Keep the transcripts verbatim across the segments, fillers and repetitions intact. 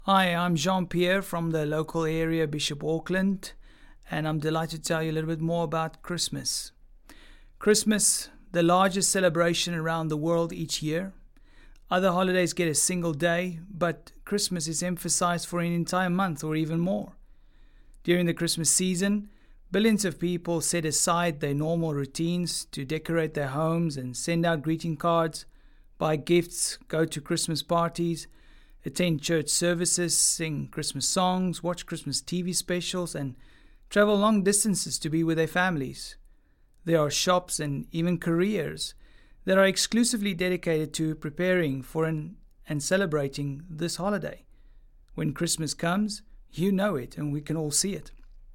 Hi, I'm Jean-Pierre from the local area, Bishop Auckland, and I'm delighted to tell you a little bit more about Christmas. Christmas, the largest celebration around the world each year. Other holidays get a single day, but Christmas is emphasized for an entire month or even more. During the Christmas season, billions of people set aside their normal routines to decorate their homes and send out greeting cards, buy gifts, go to Christmas parties, attend church services, sing Christmas songs, watch Christmas T V specials, and travel long distances to be with their families. There are shops and even careers that are exclusively dedicated to preparing for an, and celebrating this holiday. When Christmas comes, you know it, and we can all see it.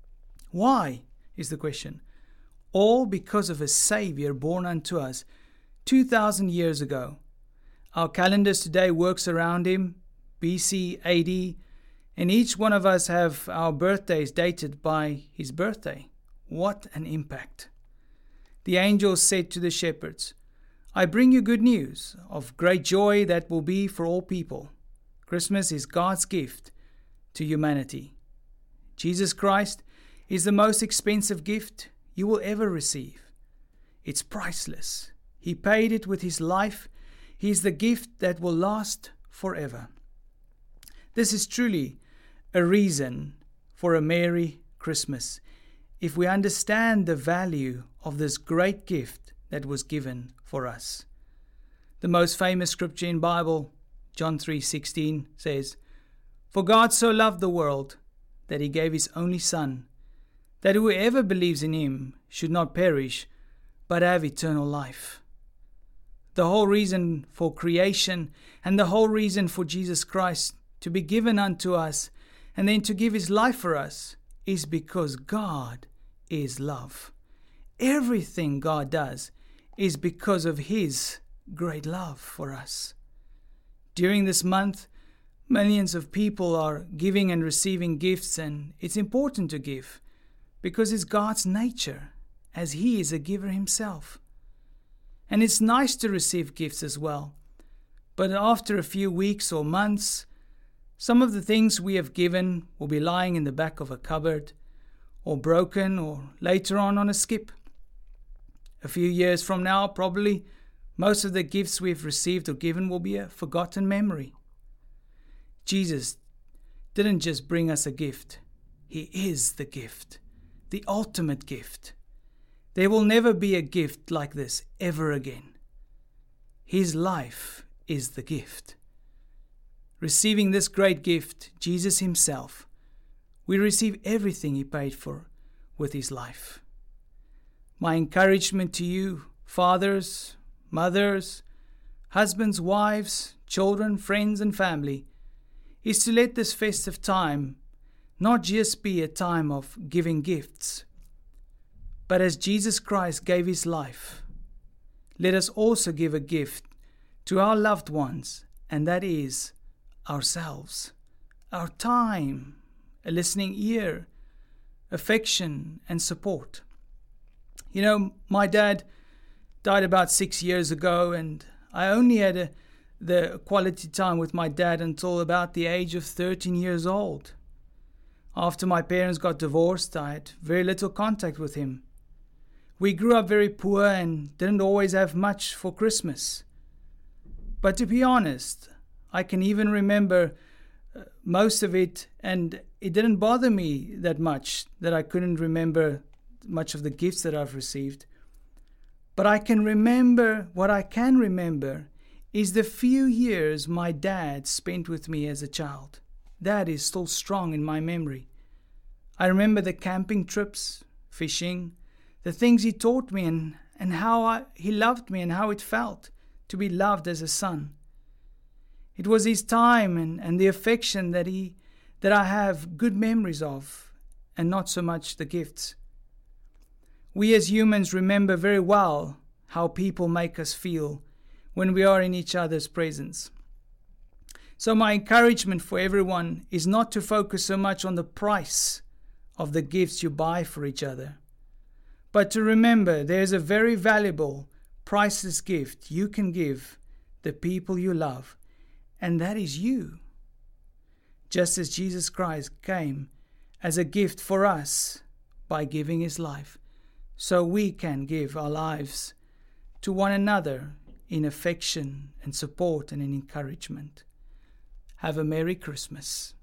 Why, is the question? All because of a Savior born unto us two thousand years ago. Our calendars today works around him, B C, A D, and each one of us have our birthdays dated by his birthday. What an impact. The angels said to the shepherds, I bring you good news of great joy that will be for all people. Christmas is God's gift to humanity. Jesus Christ is the most expensive gift you will ever receive. It's priceless. He paid it with his life. He is the gift that will last forever. This is truly a reason for a Merry Christmas, if we understand the value of this great gift that was given for us. The most famous scripture in the Bible, John three sixteen, says, For God so loved the world that he gave his only Son, that whoever believes in him should not perish, but have eternal life. The whole reason for creation and the whole reason for Jesus Christ to be given unto us and then to give his life for us is because God is love. Everything God does is because of his great love for us. During this month, millions of people are giving and receiving gifts, and it's important to give because it's God's nature, as he is a giver himself. And it's nice to receive gifts as well. But after a few weeks or months, some of the things we have given will be lying in the back of a cupboard, or broken, or later on on a skip. A few years from now, probably, most of the gifts we've received or given will be a forgotten memory. Jesus didn't just bring us a gift. He is the gift, the ultimate gift. There will never be a gift like this ever again. His life is the gift. Receiving this great gift, Jesus himself, we receive everything he paid for with his life. My encouragement to you, fathers, mothers, husbands, wives, children, friends, and family, is to let this festive time not just be a time of giving gifts, but as Jesus Christ gave his life, let us also give a gift to our loved ones, and that is ourselves, our time, a listening ear, affection, and support. You know, my dad died about six years ago, and I only had a, the quality time with my dad until about the age of thirteen years old. After my parents got divorced, I had very little contact with him. We grew up very poor and didn't always have much for Christmas. But to be honest, I can even remember uh, most of it, and it didn't bother me that much that I couldn't remember much of the gifts that I've received. But I can remember, what I can remember is the few years my dad spent with me as a child. That is still strong in my memory. I remember the camping trips, fishing, the things he taught me, and, and how I, he loved me and how it felt to be loved as a son. It was his time and, and the affection that he that I have good memories of, and not so much the gifts. We as humans remember very well how people make us feel when we are in each other's presence. So my encouragement for everyone is not to focus so much on the price of the gifts you buy for each other, but to remember there's a very valuable, priceless gift you can give the people you love, and that is you. just as Jesus Christ came as a gift for us by giving his life, so we can give our lives to one another in affection and support and in encouragement. Have a Merry Christmas.